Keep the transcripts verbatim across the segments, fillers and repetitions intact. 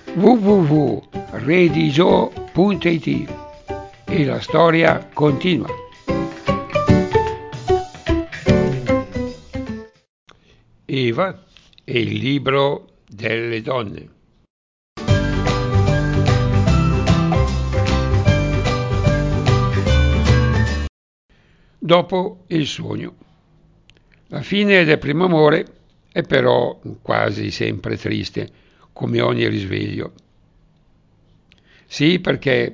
w w w punto redigio punto it e la storia continua. Eva e il libro delle donne. Dopo il sogno. La fine del primo amore è però quasi sempre triste, come ogni risveglio. Sì, perché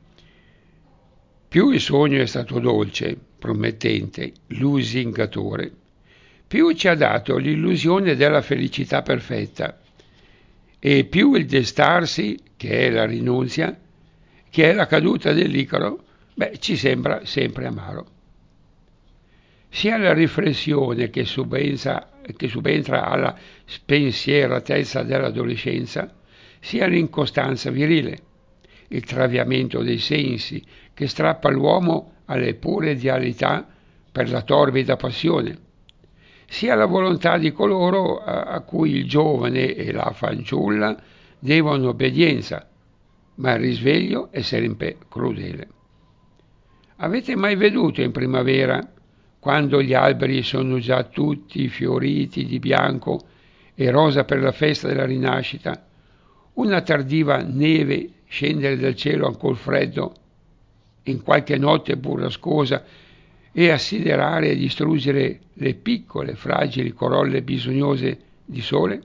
più il sogno è stato dolce, promettente, lusingatore, più ci ha dato l'illusione della felicità perfetta, e più il destarsi, che è la rinunzia, che è la caduta dell'Icaro, beh, ci sembra sempre amaro. Sia la riflessione che subentra, che subentra alla spensieratezza dell'adolescenza, sia l'incostanza virile, il traviamento dei sensi che strappa l'uomo alle pure idealità per la torbida passione, sia la volontà di coloro a, a cui il giovane e la fanciulla devono obbedienza, ma il risveglio è sempre crudele. Avete mai veduto in primavera, quando gli alberi sono già tutti fioriti di bianco e rosa per la festa della rinascita, una tardiva neve scendere dal cielo ancor freddo, in qualche notte burrascosa, e assiderare e distruggere le piccole, fragili corolle bisognose di sole?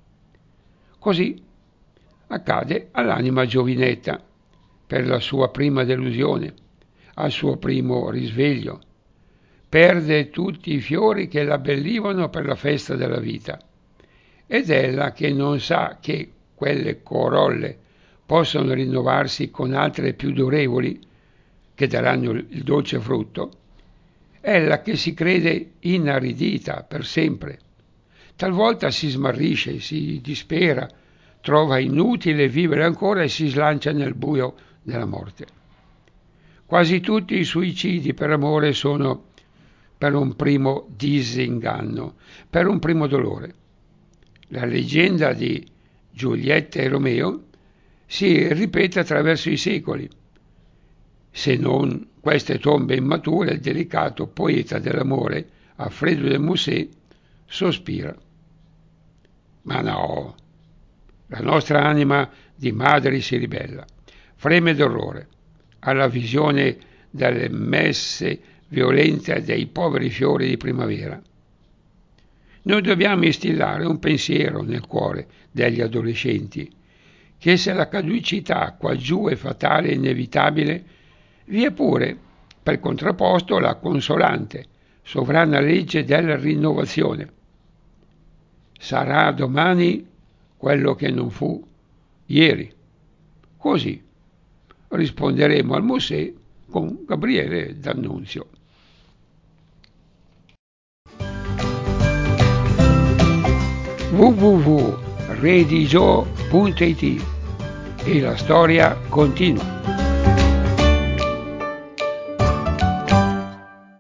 Così accade all'anima giovinetta, per la sua prima delusione, al suo primo risveglio. Perde tutti i fiori che l'abbellivano per la festa della vita, ed ella, che non sa che quelle corolle possono rinnovarsi con altre più durevoli che daranno il dolce frutto, ella che si crede inaridita per sempre, talvolta si smarrisce, si dispera, trova inutile vivere ancora e si slancia nel buio della morte. Quasi tutti i suicidi per amore sono per un primo disinganno, per un primo dolore. La leggenda di Giulietta e Romeo si ripete attraverso i secoli. Se non queste tombe immature, il delicato poeta dell'amore, Alfredo de Musset, sospira. Ma no, la nostra anima di madri si ribella, freme d'orrore alla visione delle messe violente dei poveri fiori di primavera. Noi dobbiamo instillare un pensiero nel cuore degli adolescenti, che se la caducità qua giù è fatale e inevitabile, vi è pure, per contrapposto, la consolante, sovrana legge della rinnovazione. Sarà domani quello che non fu ieri. Così risponderemo al Musset con Gabriele D'Annunzio. w w w punto redigio punto it e la storia continua.